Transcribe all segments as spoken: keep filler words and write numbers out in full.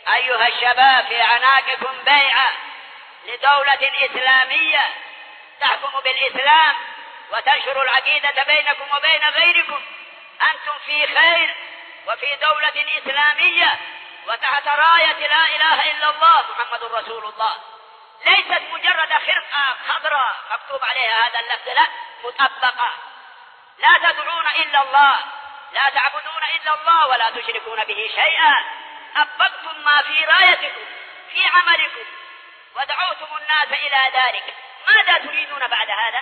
أيها الشباب في عناقكم بيعة لدولة إسلامية تحكم بالإسلام وتنشر العقيدة بينكم وبين غيركم. أنتم في خير وفي دولة إسلامية وتحت راية لا إله إلا الله محمد رسول الله، ليست مجرد خرقة خضراء مكتوب عليها هذا اللفظ، لا، مطبقة. لا تدعون إلا الله، لا تعبدون إلا الله ولا تشركون به شيئا. أطبقتم ما في رايتكم في عملكم ودعوتم الناس إلى ذلك، ماذا تريدون بعد هذا؟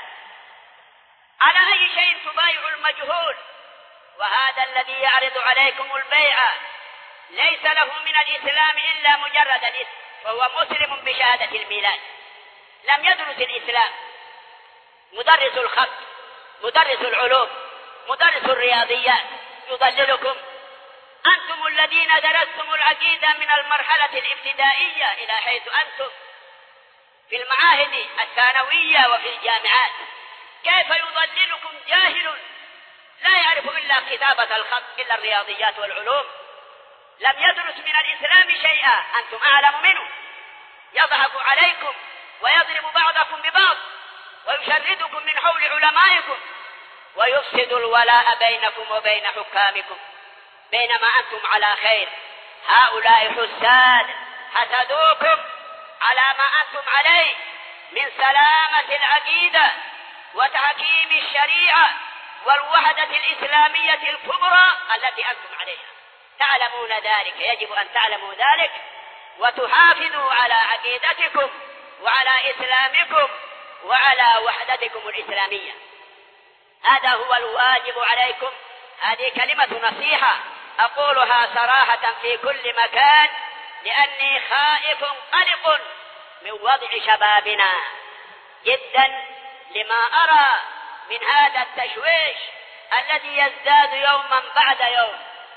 على أي شيء تبايع المجهول؟ وهذا الذي يعرض عليكم البيعة ليس له من الإسلام إلا مجرد الاسم، وهو مسلم بشهادة الميلاد، لم يدرس الإسلام. مدرس الخط، مدرس العلوم، مدرس الرياضيات يضللكم. أنتم الذين درستم العقيدة من المرحلة الابتدائية إلى حيث أنتم في المعاهد الثانوية وفي الجامعات، كيف يضللكم جاهل لا يعرف إلا كتابة الخط إلا الرياضيات والعلوم، لم يدرس من الإسلام شيئا، أنتم أعلم منه، يضحك عليكم ويضرب بعضكم ببعض ويشردكم من حول علمائكم ويفسد الولاء بينكم وبين حكامكم، بينما أنتم على خير. هؤلاء حساد حسدوكم على ما أنتم عليه من سلامة العقيدة وتحكيم الشريعة والوحدة الإسلامية الكبرى التي أنتم عليها. تعلمون ذلك، يجب أن تعلموا ذلك وتحافظوا على عقيدتكم وعلى إسلامكم وعلى وحدتكم الإسلامية. هذا هو الواجب عليكم. هذه كلمة نصيحة أقولها صراحة في كل مكان، لأني خائف قلق من وضع شبابنا جدا لما أرى من هذا التشويش الذي يزداد يوما بعد يوم.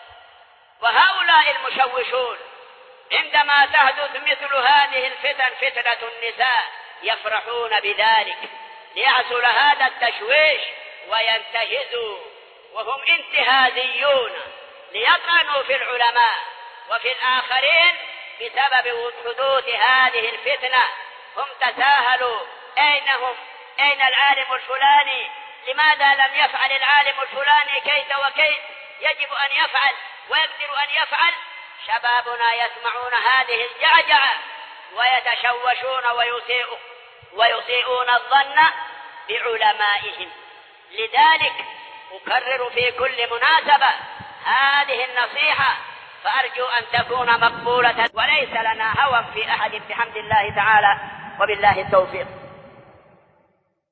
وهؤلاء المشوشون عندما تحدث مثل هذه الفتن، فتنة النساء، يفرحون بذلك ليحصل هذا التشويش وينتهزوا، وهم انتهازيون ليطعنوا في العلماء وفي الآخرين بسبب حدوث هذه الفتنة. هم تساهلوا، أين هم؟ أين العالم الفلاني؟ لماذا لم يفعل العالم الفلاني كيت وكيت؟ يجب أن يفعل ويقدر أن يفعل. شبابنا يسمعون هذه الجعجعة ويتشوشون ويسيئون, ويسيئون الظن بعلمائهم. لذلك أكرر في كل مناسبة هذه النصيحة، فأرجو أن تكون مقبولة وليس لنا هوى في أحد بحمد الله تعالى، وبالله التوفيق.